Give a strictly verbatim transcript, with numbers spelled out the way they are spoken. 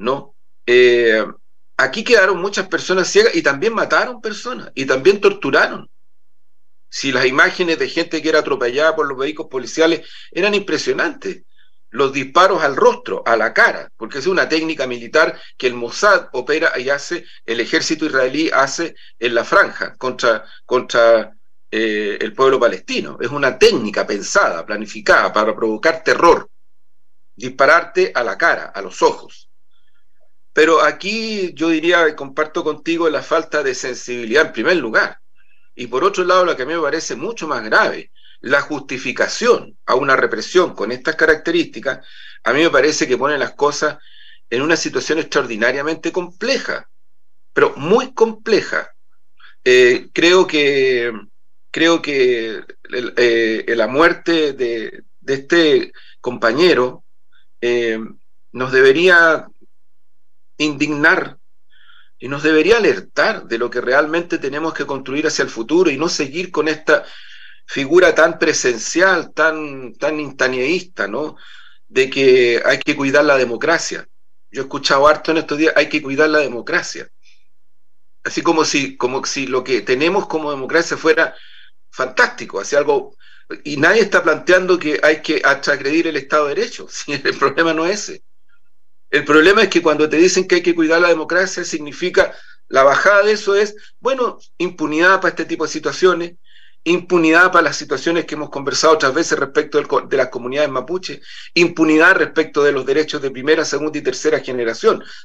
¿no? Eh, Aquí quedaron muchas personas ciegas y también mataron personas y también torturaron. Si las imágenes de gente que era atropellada por los vehículos policiales eran impresionantes. Los disparos al rostro, a la cara, porque es una técnica militar que el Mossad opera y hace, el ejército israelí hace en la franja contra, contra eh, el pueblo palestino. Es una técnica pensada, planificada para provocar terror, dispararte a la cara, a los ojos. Pero aquí yo diría, y comparto contigo, la falta de sensibilidad en primer lugar. Y por otro lado, lo que a mí me parece mucho más grave, la justificación a una represión con estas características, a mí me parece que pone las cosas en una situación extraordinariamente compleja, pero muy compleja. Eh, creo que, creo que el, eh, la muerte de, de este compañero eh, nos debería indignar y nos debería alertar de lo que realmente tenemos que construir hacia el futuro y no seguir con esta figura tan presencial, tan, tan instantaneísta, ¿no? De que hay que cuidar la democracia. Yo he escuchado harto en estos días, hay que cuidar la democracia. Así como si, como si lo que tenemos como democracia fuera fantástico, hacia algo, y nadie está planteando que hay que transgredir el Estado de Derecho. Sí, el problema no es ese. El problema es que cuando te dicen que hay que cuidar la democracia, significa, la bajada de eso es, bueno, impunidad para este tipo de situaciones, impunidad para las situaciones que hemos conversado otras veces respecto del, de las comunidades mapuche, impunidad respecto de los derechos de primera, segunda y tercera generación.